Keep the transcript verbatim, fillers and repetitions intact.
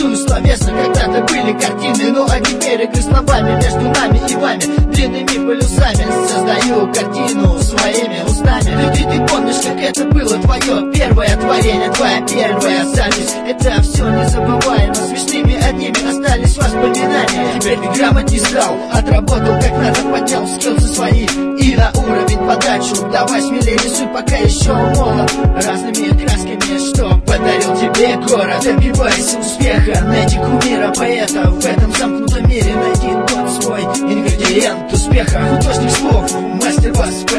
рисую словесно. Когда-то были картины, ну а теперь игры словами между нами и вами, длинными полюсами. Создаю картину своими устами. Ты, ты, ты помнишь, как это было твое первое творение, твоя первая запись? Это все незабываемо, смешными одними остались воспоминания. Теперь ты грамотней стал, отработал как надо, поднял скиллсы свои и на уровень подачу. Давай смелее рисуй, пока еще молод, разными красками, что подарил тебе город. Добивайся успеха, найди кумира поэта в этом замкнутом мире. Найди тот свой ингредиент успеха. Художник слов, мастер воспоминаний.